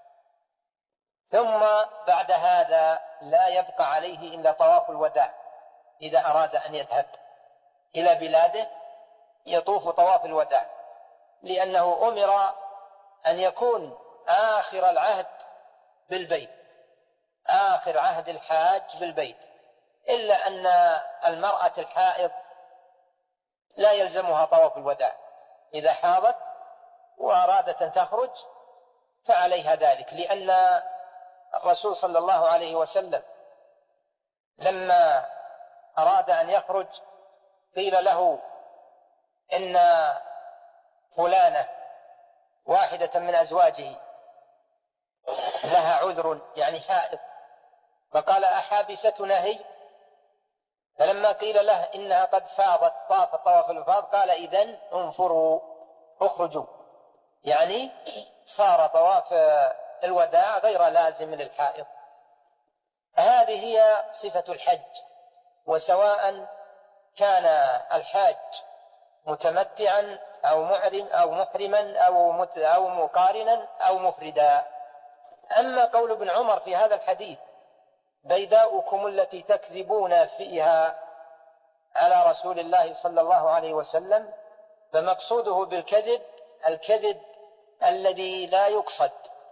ثم بعد هذا لا يبقى عليه إلا طواف الوداع، إذا أراد أن يذهب إلى بلاده يطوف طواف الوداع، لأنه أمر أن يكون آخر العهد بالبيت، آخر عهد الحاج بالبيت، إلا أن المرأة الحائض لا يلزمها طواف الوداع، إذا حاضت وأرادت أن تخرج فعليها ذلك، لأن الرسول صلى الله عليه وسلم لما أراد أن يخرج قيل له إن فلانة واحدة من أزواجه لها عذر يعني حائض، فقال أحابستنا هي؟ فلما قيل له إنها قد فاضت طاف طواف الإفاضة قال إذن انفروا اخرجوا، يعني صار طواف الوداع غير لازم للحائض. هذه هي صفة الحج. وسواء كان الحاج متمتعا أو محرم أو محرما أو أو مقارنا أو مفردا. أما قول ابن عمر في هذا الحديث بيداؤكم التي تكذبون فيها على رسول الله صلى الله عليه وسلم، فمقصوده بالكذب الكذب الذي لا يقصد،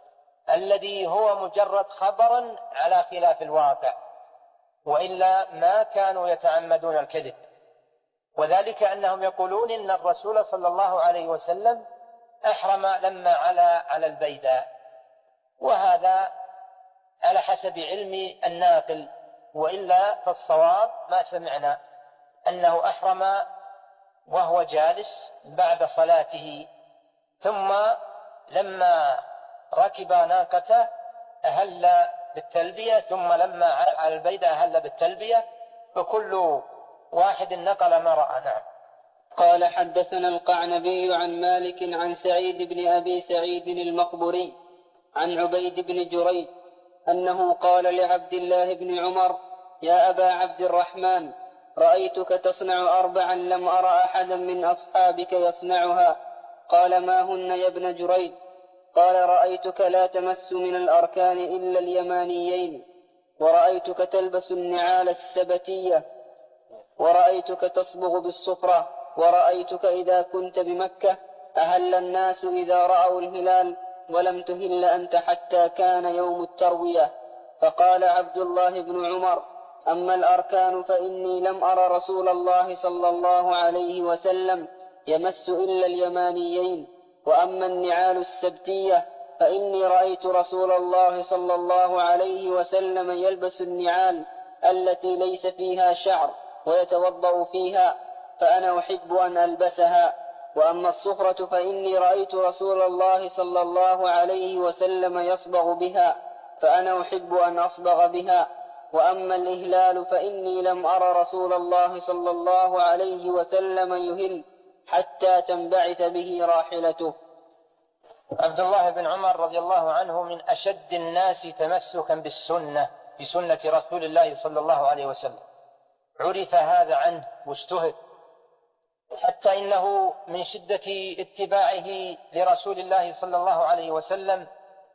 الذي هو مجرد خبرا على خلاف الواقع، وإلا ما كانوا يتعمدون الكذب. وذلك أنهم يقولون إن الرسول صلى الله عليه وسلم أحرم لما علا على البيداء، وهذا على حسب علم الناقل، وإلا فالصواب ما سمعنا أنه أحرم وهو جالس بعد صلاته، ثم لما ركب ناقته أهل بالتلبية، ثم لما على البيداء أهل بالتلبية، فكل واحد نقل ما رأى. نعم. قال حدثنا القعنبي عن مالك عن سعيد بن أبي سعيد المقبري عن عبيد بن جريج أنه قال لعبد الله بن عمر: يا أبا عبد الرحمن، رأيتك تصنع أربعا لم أرى أحدا من أصحابك يصنعها. قال: ما هن يا ابن جريج؟ قال: رأيتك لا تمس من الأركان إلا اليمانيين، ورأيتك تلبس النعال السبتية، ورأيتك تصبغ بالصفرة، ورأيتك إذا كنت بمكة أهل الناس إذا رأوا الهلال، ولم تهل أنت حتى كان يوم التروية. فقال عبد الله بن عمر: أما الأركان فإني لم أر رسول الله صلى الله عليه وسلم يمس إلا اليمانيين، وأما النعال السبتية فإني رأيت رسول الله صلى الله عليه وسلم يلبس النعال التي ليس فيها شعر ويتوضأ فيها، فأنا أحب أن ألبسها. وأما الصفرة فإني رأيت رسول الله صلى الله عليه وسلم يصبغ بها، فأنا أحب أن أصبغ بها. وأما الإهلال فإني لم أر رسول الله صلى الله عليه وسلم يهل حتى تنبعث به راحلته. عبد الله بن عمر رضي الله عنه من أشد الناس تمسكا بالسنة بسنة رسول الله صلى الله عليه وسلم، عرف هذا عنه واشتهر، حتى إنه من شدة اتباعه لرسول الله صلى الله عليه وسلم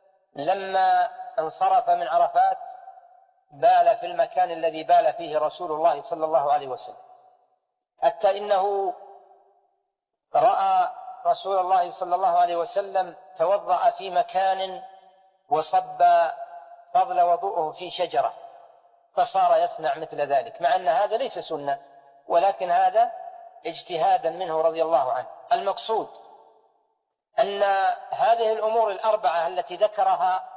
لما انصرف من عرفات بال في المكان الذي بال فيه رسول الله صلى الله عليه وسلم، حتى إنه رأى رسول الله صلى الله عليه وسلم توضأ في مكان وصب فضل وضوءه في شجرة، فصار يصنع مثل ذلك، مع أن هذا ليس سنة، ولكن هذا اجتهادا منه رضي الله عنه. المقصود أن هذه الأمور الأربعة التي ذكرها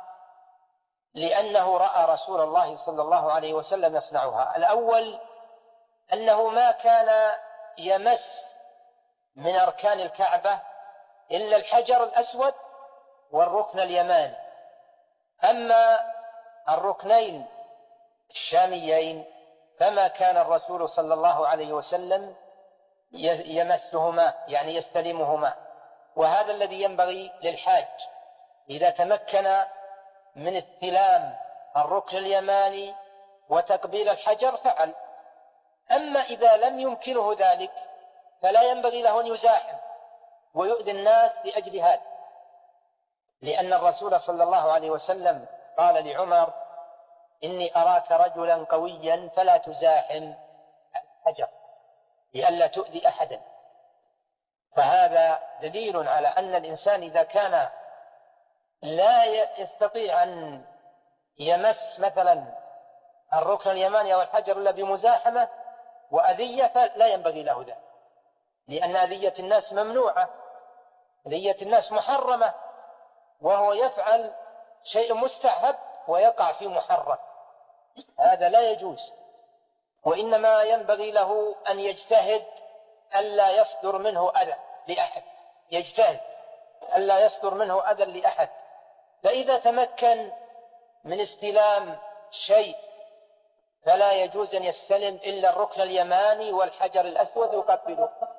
لأنه رأى رسول الله صلى الله عليه وسلم يصنعها. الأول أنه ما كان يمس من أركان الكعبة إلا الحجر الأسود والركن اليماني، أما الركنين الشاميين فما كان الرسول صلى الله عليه وسلم يمسهما، يعني يستلمهما. وهذا الذي ينبغي للحاج إذا تمكن من استلام الركن اليماني وتقبيل الحجر فعل. أما إذا لم يمكنه ذلك فلا ينبغي له أن يزاحم ويؤذي الناس لأجل هذا، لأن الرسول صلى الله عليه وسلم قال لعمر: إني أراك رجلا قويا فلا تزاحم الحجر لئلا تؤذي أحدا. فهذا دليل على أن الإنسان إذا كان لا يستطيع أن يمس مثلا الركن اليماني أو الحجر إلا بمزاحمة وأذية فلا ينبغي له ذلك، لأن أذية الناس ممنوعة، أذية الناس محرمة، وهو يفعل شيء مستحب ويقع في محرم، هذا لا يجوز. وإنما ينبغي له أن يجتهد ألا يصدر منه أذى لأحد، يجتهد ألا يصدر منه أذى لأحد. فإذا تمكن من استلام شيء فلا يجوز أن يستلم إلا الركن اليماني والحجر الأسود يقبله،